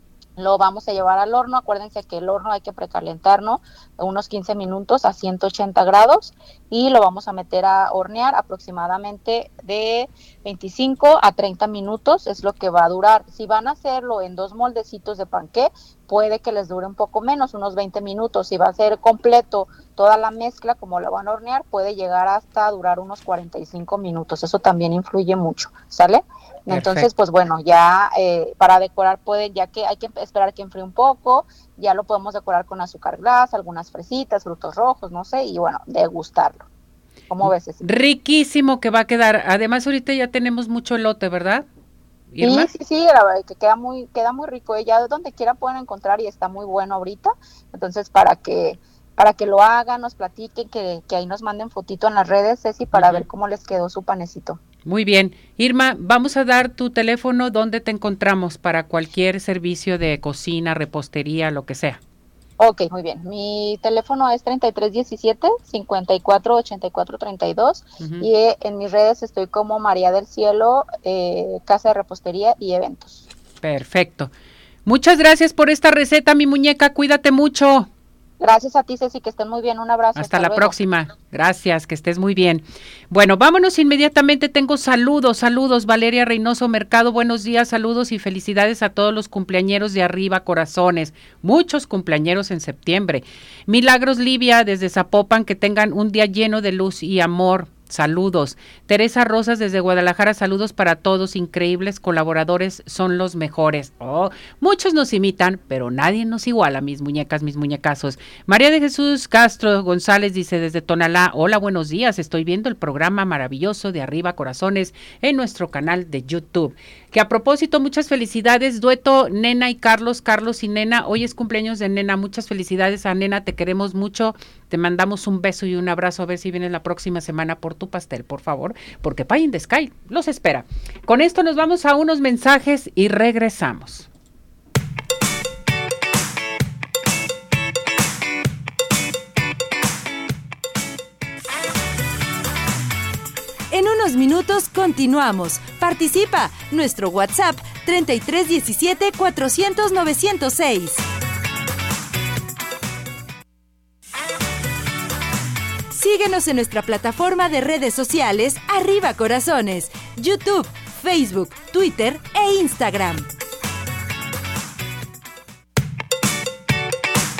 Lo vamos a llevar al horno. Acuérdense que el horno hay que precalentarlo unos quince minutos a ciento ochenta grados y lo vamos a meter a hornear aproximadamente de veinticinco a treinta minutos, es lo que va a durar. Si van a hacerlo en dos moldecitos de panqué, puede que les dure un poco menos, unos veinte minutos. Si va a ser completo toda la mezcla, como la van a hornear, puede llegar hasta durar unos cuarenta y cinco minutos. Eso también influye mucho, ¿sale? Entonces, perfecto. Pues bueno, ya eh, para decorar puede, ya que hay que esperar que enfríe un poco, ya lo podemos decorar con azúcar glass, algunas fresitas, frutos rojos, no sé, y bueno, degustarlo. ¿Cómo ves eso? Riquísimo que va a quedar. Además, ahorita ya tenemos mucho elote, ¿verdad? Sí, sí, sí, la verdad que queda muy, queda muy rico. Ya donde quiera pueden encontrar y está muy bueno ahorita. Entonces, para que para que lo hagan, nos platiquen, que, que ahí nos manden fotito en las redes, Ceci, para uh-huh. ver cómo les quedó su panecito. Muy bien. Irma, vamos a dar tu teléfono donde te encontramos para cualquier servicio de cocina, repostería, lo que sea. Ok, muy bien. Mi teléfono es treinta y tres diecisiete, cincuenta y cuatro ochenta y cuatro treinta y dos uh-huh. y eh, en mis redes estoy como María del Cielo, eh, Casa de Repostería y Eventos. Perfecto. Muchas gracias por esta receta, mi muñeca. Cuídate mucho. Gracias a ti, Ceci, que estén muy bien. Un abrazo. Hasta, hasta la luego. Próxima. Gracias, que estés muy bien. Bueno, vámonos inmediatamente. Tengo saludos, saludos. Valeria Reynoso Mercado, buenos días, saludos y felicidades a todos los cumpleañeros de arriba, corazones. Muchos cumpleañeros en septiembre. Milagros Livia desde Zapopan, que tengan un día lleno de luz y amor. Saludos. Teresa Rosas desde Guadalajara, saludos para todos, increíbles colaboradores, son los mejores. Oh, muchos nos imitan, pero nadie nos iguala, mis muñecas, mis muñecazos. María de Jesús Castro González dice desde Tonalá, hola, buenos días, estoy viendo el programa maravilloso de Arriba Corazones en nuestro canal de YouTube. Que a propósito, muchas felicidades, dueto Nena y Carlos, Carlos y Nena, hoy es cumpleaños de Nena, muchas felicidades a Nena, te queremos mucho, te mandamos un beso y un abrazo, a ver si vienes la próxima semana por tu pastel, por favor, porque Pie in the Sky los espera. Con esto nos vamos a unos mensajes y regresamos. En unos minutos continuamos. Participa. Nuestro WhatsApp treinta y tres diecisiete cuatrocientos novecientos seis. Síguenos en nuestra plataforma de redes sociales Arriba Corazones, YouTube, Facebook, Twitter e Instagram.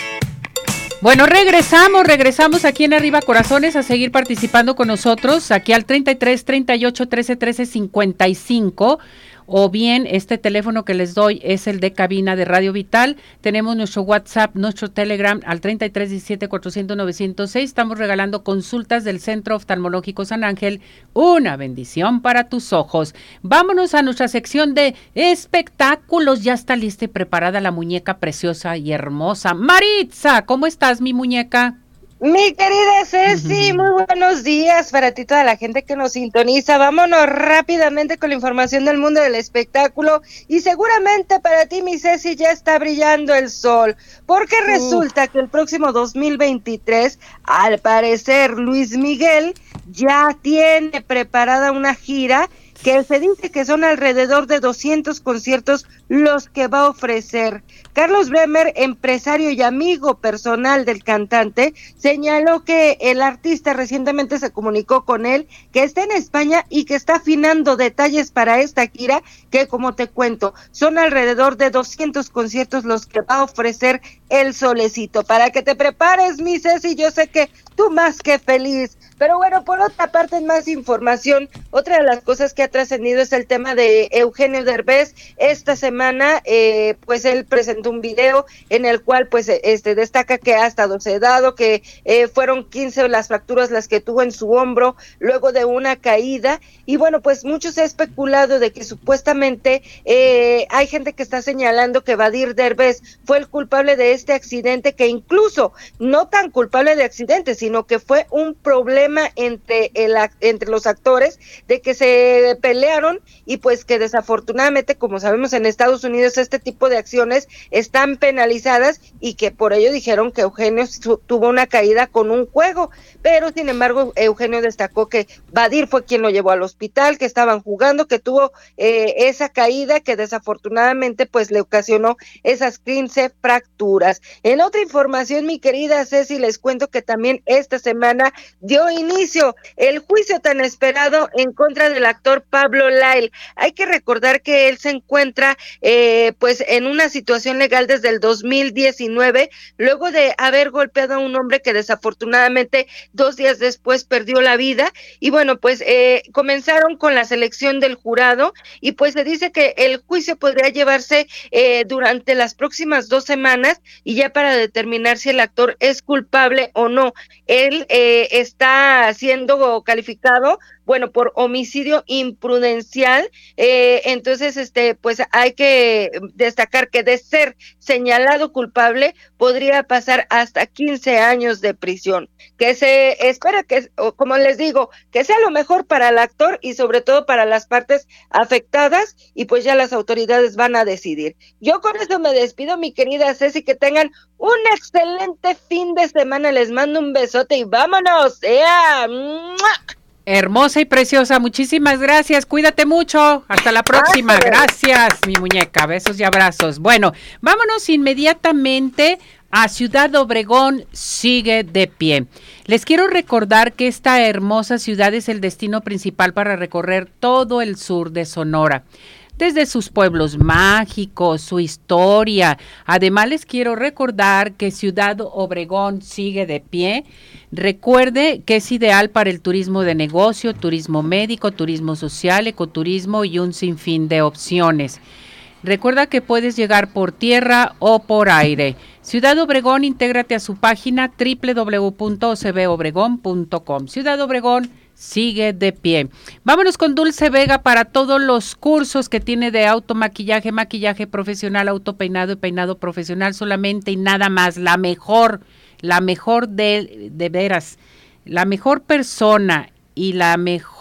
Bueno, regresamos, regresamos aquí en Arriba Corazones a seguir participando con nosotros, aquí al treinta y tres, treinta y ocho, trece, trece, cincuenta y cinco, o bien este teléfono que les doy es el de cabina de Radio Vital. Tenemos nuestro WhatsApp, nuestro Telegram al treinta y tres, diecisiete, cuatrocientos, novecientos seis. Estamos regalando consultas del Centro Oftalmológico San Ángel, una bendición para tus ojos. Vámonos a nuestra sección de espectáculos. Ya está lista y preparada la muñeca preciosa y hermosa. Maritza, ¿cómo estás, mi muñeca? Mi querida Ceci, muy buenos días para ti, toda la gente que nos sintoniza. Vámonos rápidamente con la información del mundo del espectáculo y seguramente para ti, mi Ceci, ya está brillando el sol, porque resulta que el próximo dos mil veintitrés, al parecer, Luis Miguel ya tiene preparada una gira que se dice que son alrededor de doscientos conciertos los que va a ofrecer. Carlos Bremer, empresario y amigo personal del cantante, señaló que el artista recientemente se comunicó con él, que está en España y que está afinando detalles para esta gira, que como te cuento, son alrededor de doscientos conciertos los que va a ofrecer el solecito. Para que te prepares, mi Ceci, yo sé que tú más que feliz. Pero bueno, por otra parte, en más información, otra de las cosas que ha trascendido es el tema de Eugenio Derbez. Esta semana, eh, pues él presentó un video en el cual pues este destaca que ha estado sedado, que eh, fueron quince las fracturas las que tuvo en su hombro luego de una caída. Y bueno, pues mucho se ha especulado de que supuestamente eh, hay gente que está señalando que Badir Derbez fue el culpable de este accidente, que incluso no tan culpable de accidente, sino que fue un problema entre el entre los actores, de que se pelearon y pues que desafortunadamente, como sabemos, en Estados Unidos este tipo de acciones están penalizadas y que por ello dijeron que Eugenio su, tuvo una caída con un juego, pero sin embargo Eugenio destacó que Badir fue quien lo llevó al hospital, que estaban jugando, que tuvo eh, esa caída que desafortunadamente pues le ocasionó esas quince fracturas. En otra información, mi querida Ceci, les cuento que también esta semana dio inicio el juicio tan esperado en contra del actor Pablo Lyle. Hay que recordar que él se encuentra eh, pues en una situación legal desde el dos mil diecinueve, luego de haber golpeado a un hombre que desafortunadamente dos días después perdió la vida. Y bueno, pues eh, comenzaron con la selección del jurado y pues se dice que el juicio podría llevarse eh, durante las próximas dos semanas y ya para determinar si el actor es culpable o no. Él eh, está siendo calificado, bueno, por homicidio imprudencial, eh, entonces, este, pues hay que destacar que de ser señalado culpable, podría pasar hasta quince años de prisión, que se espera que, como les digo, que sea lo mejor para el actor y sobre todo para las partes afectadas, y pues ya las autoridades van a decidir. Yo con eso me despido, mi querida Ceci, que tengan un excelente fin de semana, les mando un besote y vámonos, ¡ea! ¡Mua! Hermosa y preciosa, muchísimas gracias, cuídate mucho, hasta la próxima, gracias mi muñeca, besos y abrazos. Bueno, vámonos inmediatamente a Ciudad Obregón, sigue de pie. Les quiero recordar que esta hermosa ciudad es el destino principal para recorrer todo el sur de Sonora, desde sus pueblos mágicos, su historia. Además, les quiero recordar que Ciudad Obregón sigue de pie. Recuerde que es ideal para el turismo de negocio, turismo médico, turismo social, ecoturismo y un sinfín de opciones. Recuerda que puedes llegar por tierra o por aire. Ciudad Obregón, intégrate a su página doble u doble u doble u punto o c b obregón punto com. Ciudad Obregón sigue de pie. Vámonos con Dulce Vega para todos los cursos que tiene de automaquillaje, maquillaje profesional, autopeinado y peinado profesional solamente y nada más. La mejor, la mejor de, de veras, la mejor persona y la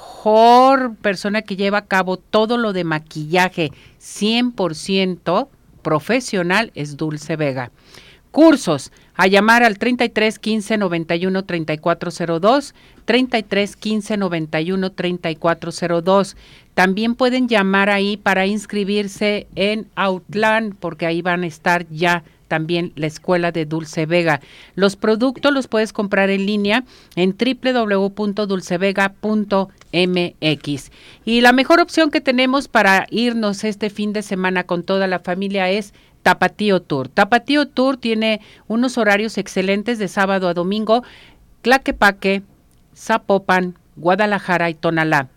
mejor persona que lleva a cabo todo lo de maquillaje cien por ciento profesional es Dulce Vega. Cursos, a llamar al treinta y tres, quince, noventa y uno, treinta y cuatro cero dos, treinta y tres, quince, noventa y uno, treinta y cuatro cero dos. También pueden llamar ahí para inscribirse en Outland, porque ahí van a estar ya también la escuela de Dulce Vega. Los productos los puedes comprar en línea en doble u doble u doble u punto dulce vega punto m x. Y la mejor opción que tenemos para irnos este fin de semana con toda la familia es Tapatío Tour. Tapatío Tour tiene unos horarios excelentes de sábado a domingo, Tlaquepaque, Zapopan, Guadalajara y Tonalá.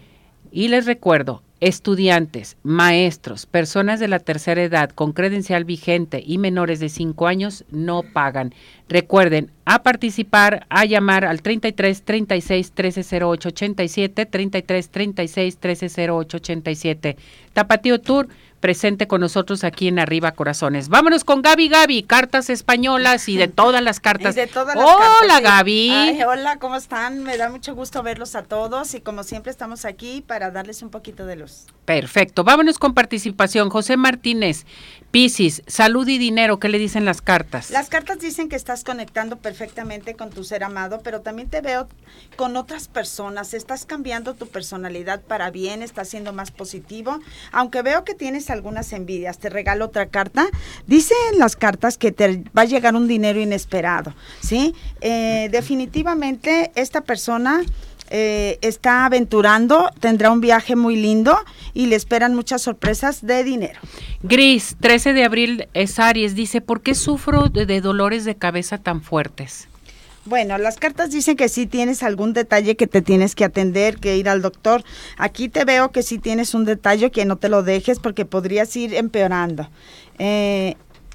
Y les recuerdo, estudiantes, maestros, personas de la tercera edad con credencial vigente y menores de cinco años no pagan. Recuerden, a participar, a llamar al treinta y tres, treinta y seis, trece cero ocho, ochenta y siete, treinta y tres, treinta y seis, trece cero ocho, ochenta y siete. Tapatío Tour, presente con nosotros aquí en Arriba Corazones. Vámonos con Gaby Gaby, cartas españolas y de todas las cartas. Y de todas las hola cartas, sí. Gaby. Ay, hola, ¿cómo están? Me da mucho gusto verlos a todos y como siempre estamos aquí para darles un poquito de luz. Perfecto, vámonos con participación. José Martínez, Piscis, salud y dinero, ¿qué le dicen las cartas? Las cartas dicen que estás conectando perfectamente con tu ser amado, pero también te veo con otras personas, estás cambiando tu personalidad para bien, estás siendo más positivo, aunque veo que tienes algunas envidias. Te regalo otra carta. Dicen las cartas que te va a llegar un dinero inesperado, ¿sí? Eh, definitivamente esta persona eh, está aventurando, tendrá un viaje muy lindo y le esperan muchas sorpresas de dinero. Gris, trece de abril es Aries, dice, ¿por qué sufro de, de dolores de cabeza tan fuertes? Bueno, las cartas dicen que sí tienes algún detalle que te tienes que atender, que ir al doctor. Aquí te veo que sí tienes un detalle que no te lo dejes porque podrías ir empeorando. Eh,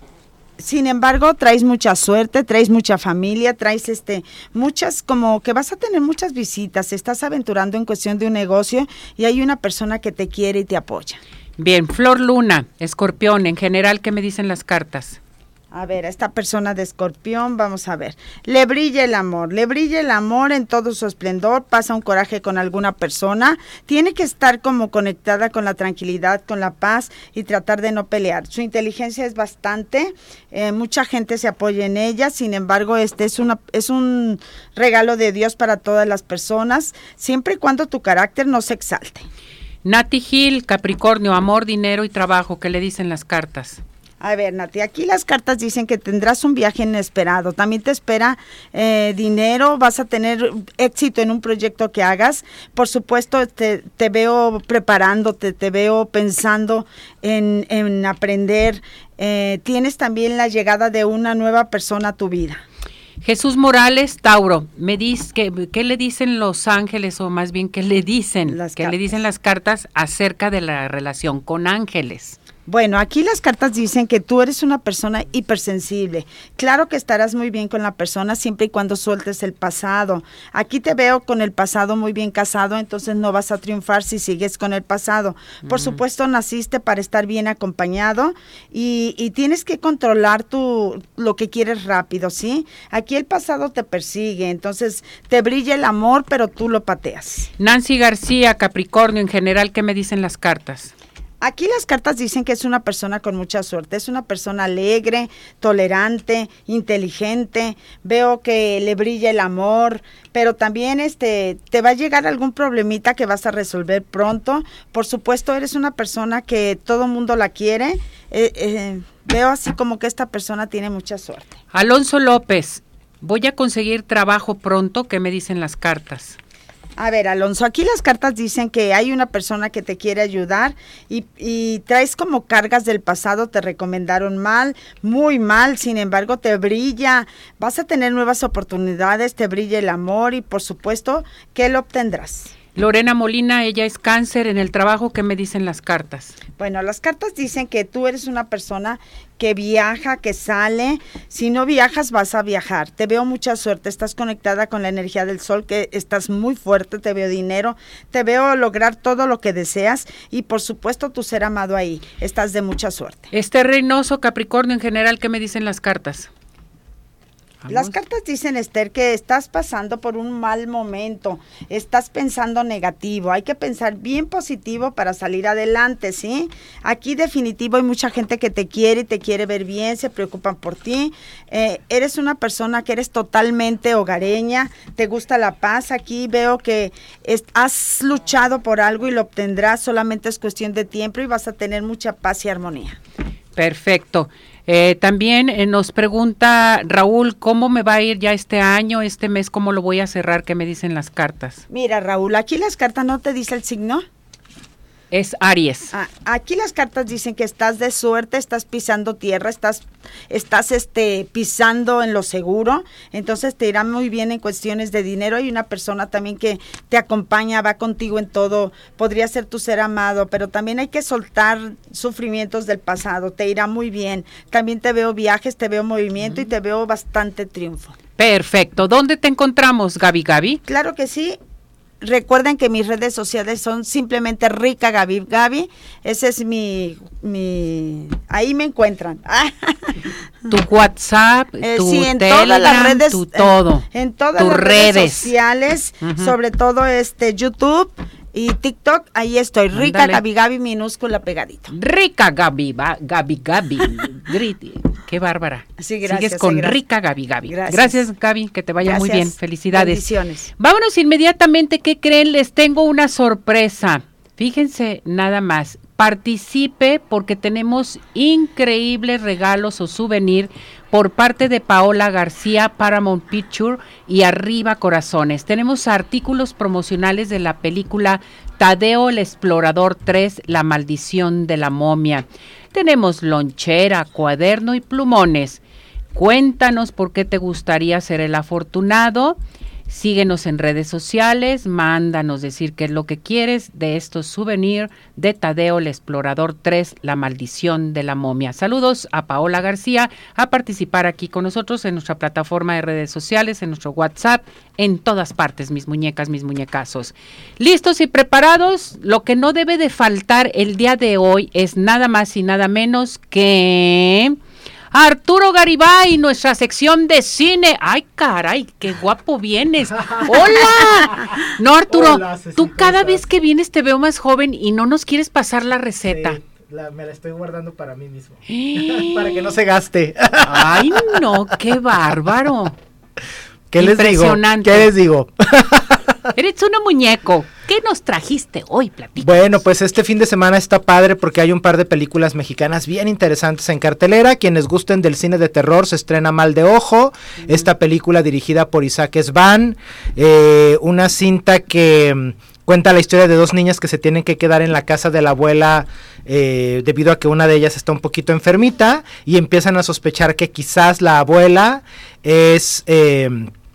sin embargo, traes mucha suerte, traes mucha familia, traes este muchas, como que vas a tener muchas visitas, estás aventurando en cuestión de un negocio y hay una persona que te quiere y te apoya. Bien, Flor Luna, Escorpión, en general, ¿qué me dicen las cartas? A ver, a esta persona de Escorpión, vamos a ver, le brilla el amor, le brilla el amor en todo su esplendor, pasa un coraje con alguna persona, tiene que estar como conectada con la tranquilidad, con la paz y tratar de no pelear. Su inteligencia es bastante, eh, mucha gente se apoya en ella, sin embargo, este es, una, es un regalo de Dios para todas las personas, siempre y cuando tu carácter no se exalte. Nati Gil, Capricornio, amor, dinero y trabajo, ¿qué le dicen las cartas? A ver, Nati, aquí las cartas dicen que tendrás un viaje inesperado, también te espera eh, dinero, vas a tener éxito en un proyecto que hagas, por supuesto te, te veo preparándote, te veo pensando en, en aprender, eh, tienes también la llegada de una nueva persona a tu vida. Jesús Morales, Tauro, me dice que qué le dicen los ángeles o más bien qué le dicen, las qué cartas. le dicen las cartas acerca de la relación con ángeles. Bueno, aquí las cartas dicen que tú eres una persona hipersensible. Claro que estarás muy bien con la persona siempre y cuando sueltes el pasado. Aquí te veo con el pasado muy bien casado, entonces no vas a triunfar si sigues con el pasado. Por mm. supuesto, naciste para estar bien acompañado y, y tienes que controlar tu, lo que quieres rápido, ¿sí? Aquí el pasado te persigue, entonces te brilla el amor, pero tú lo pateas. Nancy García, Capricornio, en general, ¿qué me dicen las cartas? Aquí las cartas dicen que es una persona con mucha suerte, es una persona alegre, tolerante, inteligente, veo que le brilla el amor, pero también este te va a llegar algún problemita que vas a resolver pronto. Por supuesto, eres una persona que todo mundo la quiere, eh, eh, veo así como que esta persona tiene mucha suerte. Alonso López, voy a conseguir trabajo pronto, ¿qué me dicen las cartas? A ver, Alonso, aquí las cartas dicen que hay una persona que te quiere ayudar y, y traes como cargas del pasado, te recomendaron mal, muy mal, sin embargo te brilla, vas a tener nuevas oportunidades, te brilla el amor y por supuesto que lo obtendrás. Lorena Molina, ella es Cáncer, en el trabajo, ¿qué me dicen las cartas? Bueno, las cartas dicen que tú eres una persona que viaja, que sale, si no viajas vas a viajar, te veo mucha suerte, estás conectada con la energía del sol, que estás muy fuerte, te veo dinero, te veo lograr todo lo que deseas y por supuesto tu ser amado ahí, estás de mucha suerte. Este Reynoso, Capricornio, en general, ¿qué me dicen las cartas? Vamos. Las cartas dicen, Esther, que estás pasando por un mal momento, estás pensando negativo, hay que pensar bien positivo para salir adelante, ¿sí? Aquí definitivo hay mucha gente que te quiere y te quiere ver bien, se preocupan por ti, eh, eres una persona que eres totalmente hogareña, te gusta la paz, aquí veo que es, has luchado por algo y lo obtendrás, solamente es cuestión de tiempo y vas a tener mucha paz y armonía. Perfecto. Eh, también eh, nos pregunta Raúl, ¿cómo me va a ir ya este año, este mes, cómo lo voy a cerrar? ¿Qué me dicen las cartas? Mira, Raúl, aquí las cartas no te dice el signo. Es Aries. Ah, aquí las cartas dicen que estás de suerte, estás pisando tierra, estás, estás este, pisando en lo seguro, entonces te irá muy bien en cuestiones de dinero. Hay una persona también que te acompaña, va contigo en todo, podría ser tu ser amado, pero también hay que soltar sufrimientos del pasado, te irá muy bien. También te veo viajes, te veo movimiento mm. y te veo bastante triunfo. Perfecto. ¿Dónde te encontramos, Gaby Gaby? Claro que sí. Recuerden que mis redes sociales son simplemente Rica Gaby Gaby. Ese es mi, mi, ahí me encuentran. Tu WhatsApp, tu eh, sí, en Telegram, todas las redes, tu todo. En, en todas tus las redes, redes sociales, uh-huh. sobre todo este YouTube y TikTok, ahí estoy, Rica Ándale. Gaby Gaby minúscula pegadito. Rica Gaby Gaby Gaby. Qué bárbara. Sí, gracias. Sigues con sí, gracias. Rica Gaby Gaby. Gracias. Gracias, Gaby, que te vaya Gracias. muy bien. Felicidades. Bendiciones. Vámonos inmediatamente. ¿Qué creen? Les tengo una sorpresa. Fíjense nada más. Participe porque tenemos increíbles regalos o souvenir por parte de Paola García, Paramount Picture y Arriba Corazones. Tenemos artículos promocionales de la película Tadeo el Explorador tres, La Maldición de la Momia. Tenemos lonchera, cuaderno y plumones. Cuéntanos por qué te gustaría ser el afortunado. Síguenos en redes sociales, mándanos decir qué es lo que quieres de estos souvenirs de Tadeo el Explorador tres, La Maldición de la Momia. Saludos a Paola García, a participar aquí con nosotros en nuestra plataforma de redes sociales, en nuestro WhatsApp, en todas partes, mis muñecas, mis muñecazos. ¿Listos y preparados? Lo que no debe de faltar el día de hoy es nada más y nada menos que Arturo Garibay, nuestra sección de cine. Ay, caray, qué guapo vienes. ¡Hola! No, Arturo, Hola, tú cada vez que vienes te veo más joven y no nos quieres pasar la receta. Sí, la, me la estoy guardando para mí mismo. para que no se gaste. Ay, no, qué bárbaro. ¿Qué les digo? Impresionante. ¿Qué les digo? Eres un muñeco. ¿Qué nos trajiste hoy? Platícanos. Bueno, pues este fin de semana está padre porque hay un par de películas mexicanas bien interesantes en cartelera. Quienes gusten del cine de terror, se estrena Mal de Ojo, mm. esta película dirigida por Isaac Svan, eh, una cinta que mm, cuenta la historia de dos niñas que se tienen que quedar en la casa de la abuela eh, debido a que una de ellas está un poquito enfermita y empiezan a sospechar que quizás la abuela es... Eh,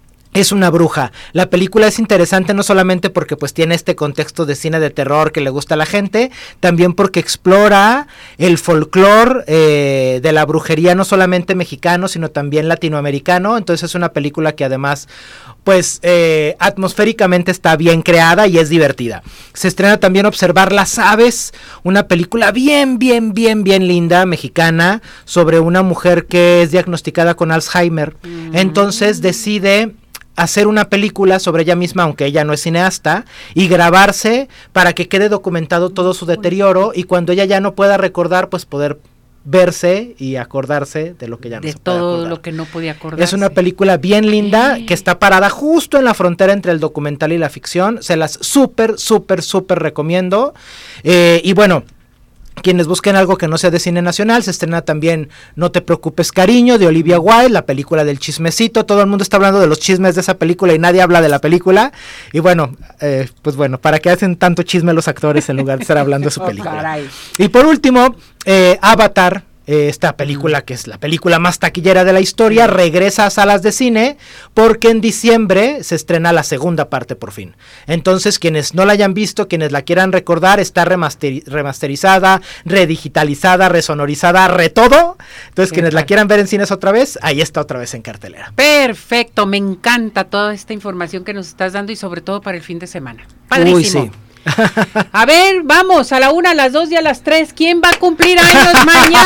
es una bruja. La película es interesante no solamente porque pues tiene este contexto de cine de terror que le gusta a la gente, también porque explora el folclore eh, de la brujería no solamente mexicano, sino también latinoamericano. Entonces es una película que además pues eh, atmosféricamente está bien creada y es divertida. Se estrena también Observar las aves, una película bien, bien, bien, bien linda, mexicana, sobre una mujer que es diagnosticada con Alzheimer. Mm. Entonces decide hacer una película sobre ella misma, aunque ella no es cineasta, y grabarse para que quede documentado todo su deterioro y cuando ella ya no pueda recordar, pues poder verse y acordarse de lo que ya no de se puede todo acordar. Lo que no podía acordarse. Es una película bien linda que está parada justo en la frontera entre el documental y la ficción. Se las súper, súper, súper recomiendo. Eh, y bueno, quienes busquen algo que no sea de cine nacional, se estrena también No te preocupes cariño, de Olivia Wilde, la película del chismecito. Todo el mundo está hablando de los chismes de esa película y nadie habla de la película. Y bueno, eh, pues bueno, ¿para qué hacen tanto chisme los actores en lugar de estar hablando de su película? Oh, y por último, eh, Avatar. Eh, esta película, que es la película más taquillera de la historia, regresa a salas de cine porque en diciembre se estrena la segunda parte por fin. Entonces, quienes no la hayan visto, quienes la quieran recordar, está remaster- remasterizada, redigitalizada, resonorizada, re todo. Entonces, quienes la quieran ver en cines otra vez, ahí está otra vez en cartelera. Perfecto, me encanta toda esta información que nos estás dando y sobre todo para el fin de semana. Padrísimo. Uy, sí. A ver, vamos, a la una, a las dos y a las tres. ¿Quién va a cumplir años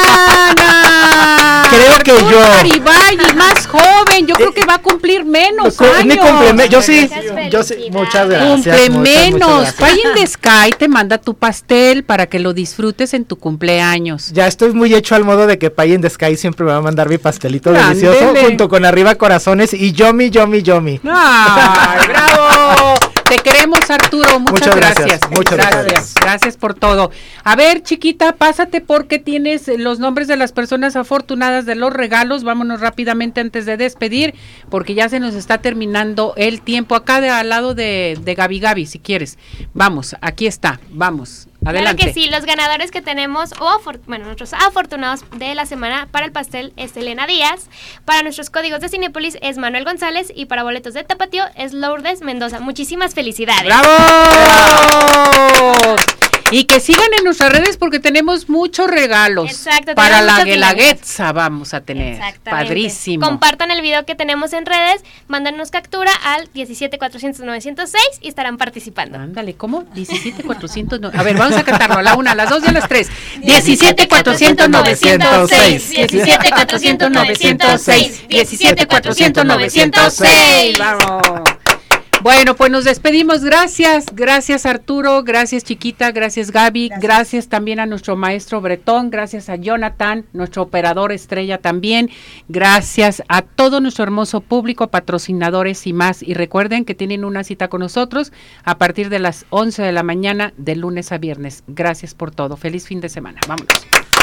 mañana? Creo que Arturo yo. Garibay, más joven, yo creo que va a cumplir menos Cu- años. mi cumpleme- yo sí, yo sí, muchas gracias. Cumple muchas, menos. muchas gracias. Pie in the Sky te manda tu pastel para que lo disfrutes en tu cumpleaños. Ya estoy muy hecho al modo de que Pie in the Sky siempre me va a mandar mi pastelito Ándele. delicioso junto con Arriba Corazones y Yomi, Yomi, Yomi. ¡Ay, bravo! Te queremos, Arturo, muchas, Muchas gracias, gracias. muchas gracias. gracias. Gracias por todo. A ver, chiquita, pásate porque tienes los nombres de las personas afortunadas de los regalos. Vámonos rápidamente antes de despedir, porque ya se nos está terminando el tiempo. Acá de al lado de, de Gaby Gaby, si quieres. Vamos, aquí está, vamos. Adelante. Claro que sí, los ganadores que tenemos, o afor- bueno, nuestros afortunados de la semana para el pastel es Elena Díaz, para nuestros códigos de Cinépolis es Manuel González y para boletos de Tapatío es Lourdes Mendoza. Muchísimas felicidades. ¡Bravo! Y que sigan en nuestras redes porque tenemos muchos regalos. Exacto, para tenemos la muchas Guelaguetza vamos a tener. Exactamente. Padrísimo. Compartan el video que tenemos en redes, mándanos captura al diecisiete cuatrocientos novecientos seis y estarán participando. Ándale, ¿cómo? diecisiete cuatrocientos. No. A ver, vamos a cantarlo a la una, a las dos y a las tres. diecisiete cuatrocientos novecientos seis. diecisiete cuatrocientos novecientos seis. diecisiete cuatrocientos novecientos seis. Vamos. Bueno, pues nos despedimos. Gracias, gracias Arturo, gracias Chiquita, gracias Gaby, gracias. gracias también a nuestro maestro Bretón, gracias a Jonathan, nuestro operador estrella también, gracias a todo nuestro hermoso público, patrocinadores y más. Y recuerden que tienen una cita con nosotros a partir de las once de la mañana de lunes a viernes. Gracias por todo. Feliz fin de semana. Vámonos.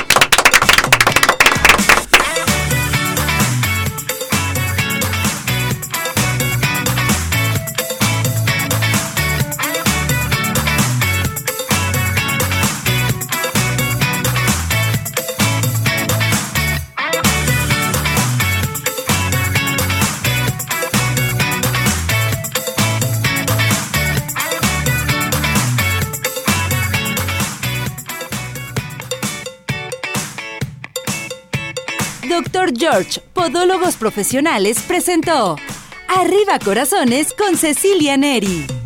Doctor George, Podólogos Profesionales, presentó Arriba Corazones con Cecilia Neri.